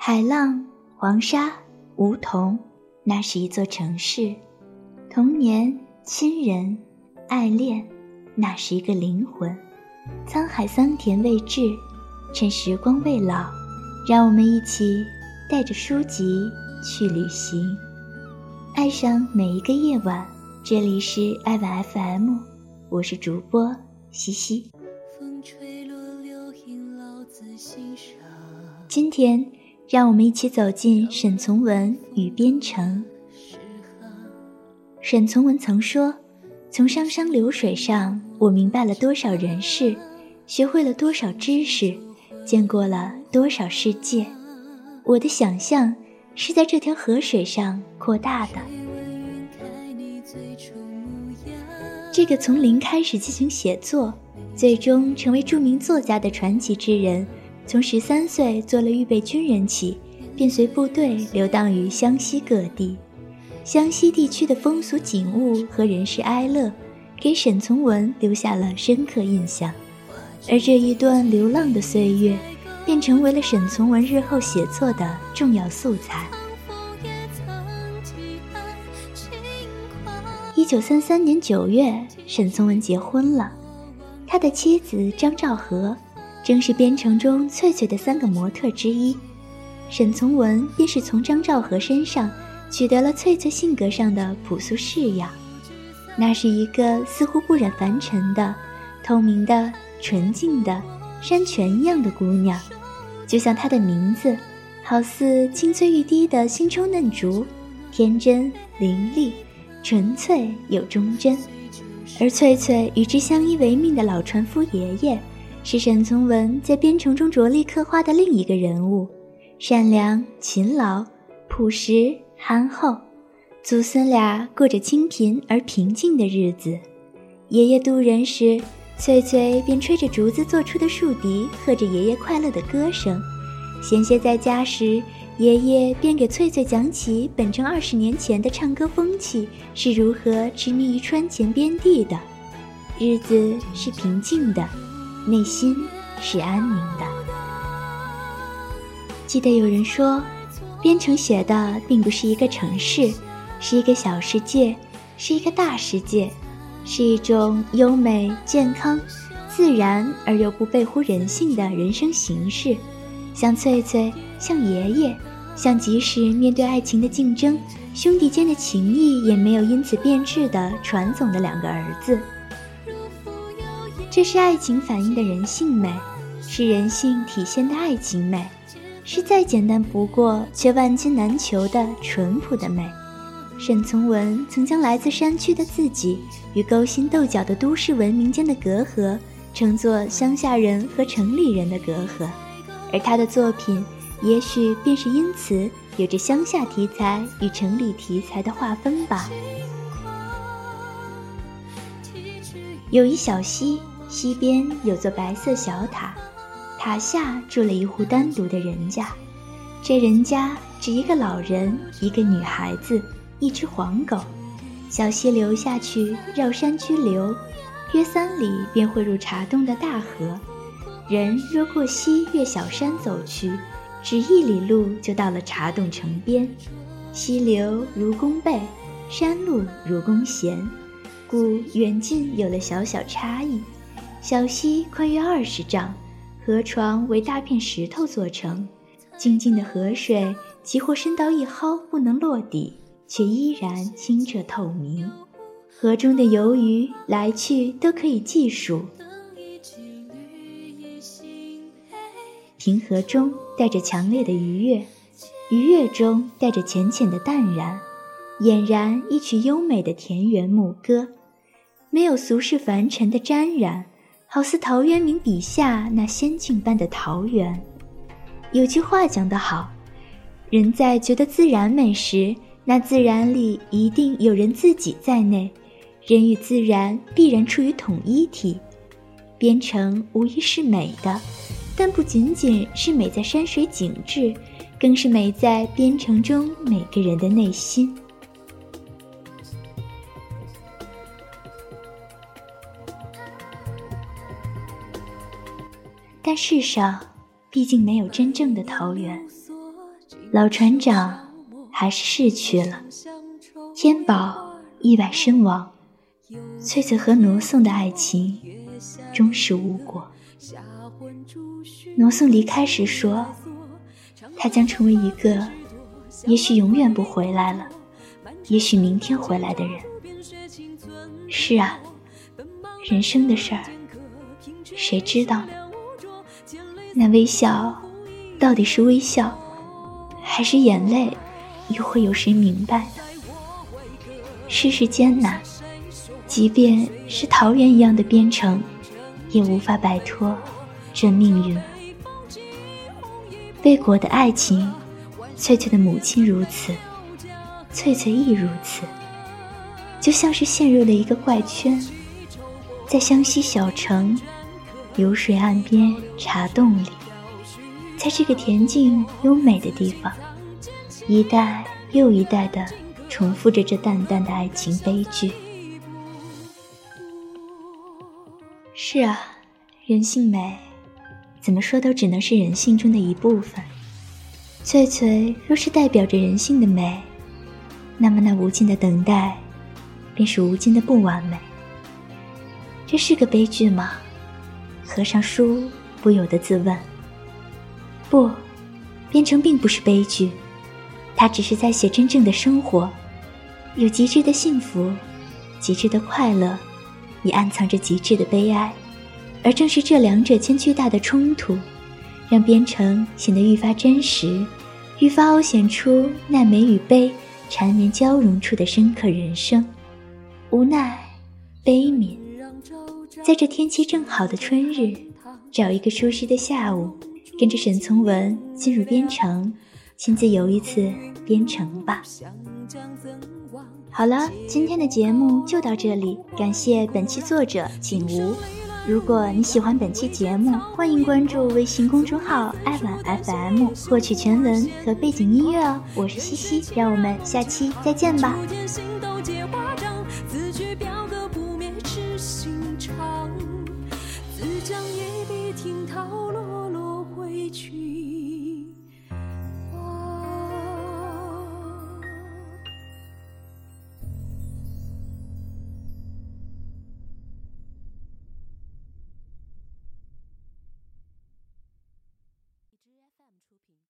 海浪、黄沙、梧桐，那是一座城市；童年、亲人、爱恋，那是一个灵魂。沧海桑田未至，趁时光未老，让我们一起带着书籍去旅行，爱上每一个夜晚。这里是爱晚 FM， 我是主播西西。今天让我们一起走进沈从文与边城。沈从文曾说，从商商流水上，我明白了多少人事，学会了多少知识，见过了多少世界。我的想象是在这条河水上扩大的。这个从零开始进行写作，最终成为著名作家的传奇之人，从13岁做了预备军人起，便随部队流荡于湘西各地。湘西地区的风俗景物和人世哀乐，给沈从文留下了深刻印象。而这一段流浪的岁月，便成为了沈从文日后写作的重要素材。1933年9月，沈从文结婚了。他的妻子张兆和，正是边城中翠翠的3个模特之一。沈从文便是从张兆和身上取得了翠翠性格上的朴素式样。那是一个似乎不染凡尘的、透明的、纯净的山泉一样的姑娘，就像她的名字，好似青翠欲滴的新抽嫩竹，天真伶俐，纯粹又忠贞。而翠翠与之相依为命的老船夫爷爷，是沈从文在边城中着力刻画的另一个人物，善良、勤劳、朴实、憨厚。祖孙俩过着清贫而平静的日子。爷爷渡人时，翠翠便吹着竹子做出的竖笛，和着爷爷快乐的歌声。闲歇在家时，爷爷便给翠翠讲起本城20年前的唱歌风气是如何痴迷于川前边地的。日子是平静的，内心是安宁的。记得有人说，边城写的并不是一个城市，是一个小世界，是一个大世界，是一种优美、健康、自然而又不背乎人性的人生形式。像翠翠，像爷爷，像即使面对爱情的竞争，兄弟间的情谊也没有因此变质的传总的2个儿子。这是爱情反映的人性美，是人性体现的爱情美，是再简单不过却万金难求的淳朴的美。沈从文曾将来自山区的自己与勾心斗角的都市文明间的隔阂称作乡下人和城里人的隔阂，而他的作品也许便是因此有着乡下题材与城里题材的划分吧。有一小溪，溪边有座白色小塔，塔下住了一户单独的人家。这人家只一个老人，一个女孩子，一只黄狗。小溪流下去，绕山居流，约3里便汇入茶洞的大河。人若过溪越小山走去，只1里路就到了茶洞城边。溪流如弓背，山路如弓弦，故远近有了小小差异。小溪宽约20丈，河床为大片石头做成，静静的河水即或深到1毫不能落底，却依然清澈透明。河中的游鱼来去都可以计数。平和中带着强烈的愉悦，愉悦中带着浅浅的淡然，俨然一曲优美的田园牧歌，没有俗世凡尘的沾染，好似陶渊明笔下那仙境般的桃源。有句话讲得好，人在觉得自然美时，那自然里一定有人自己在内，人与自然必然处于统一体。边城无疑是美的，但不仅仅是美在山水景致，更是美在边城中每个人的内心。但世上毕竟没有真正的桃源， 老船长还是逝去了，天宝意外身亡，翠翠和罗宋的爱情终是无果。罗宋离开时说，他将成为一个也许永远不回来了，也许明天回来的人。是啊，人生的事儿谁知道呢？那微笑到底是微笑还是眼泪，又会有谁明白呢？世事艰难，即便是桃源一样的边城，也无法摆脱这命运。贝果的爱情，翠翠的母亲如此，翠翠亦如此，就像是陷入了一个怪圈。在湘西小城流水岸边茶洞里，在这个恬静优美的地方，一代又一代地重复着这淡淡的爱情悲剧。是啊，人性美怎么说都只能是人性中的一部分。翠翠若是代表着人性的美，那么那无尽的等待便是无尽的不完美。这是个悲剧吗？合上书不由得自问。不，边城并不是悲剧，它只是在写真正的生活，有极致的幸福，极致的快乐，也暗藏着极致的悲哀。而正是这两者间巨大的冲突，让边城显得愈发真实，愈发凹显出那美与悲缠绵交融处的深刻人生。无奈悲悯，在这天气正好的春日，找一个舒适的下午，跟着沈从文进入边城，亲自游一次边城吧。好了，今天的节目就到这里，感谢本期作者景吴。如果你喜欢本期节目，欢迎关注微信公众号爱晚 FM 获取全文和背景音乐哦。我是西西，让我们下期再见吧。